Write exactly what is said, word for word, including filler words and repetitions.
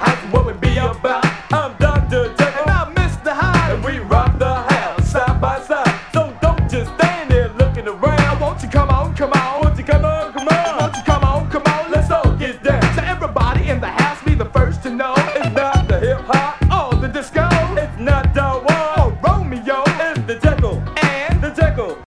That's what we be about. I'm Doctor Jekyll and I'm Mister Hyde, and we rock the house side by side. So don't just stand there looking around. Won't you come on, come on? Won't you come on, come on? Won't you come on, come on? Let's all get down. So everybody in the house be the first to know it's not the hip hop or the disco. It's not the one or Romeo. It's the Jekyll and the Jekyll.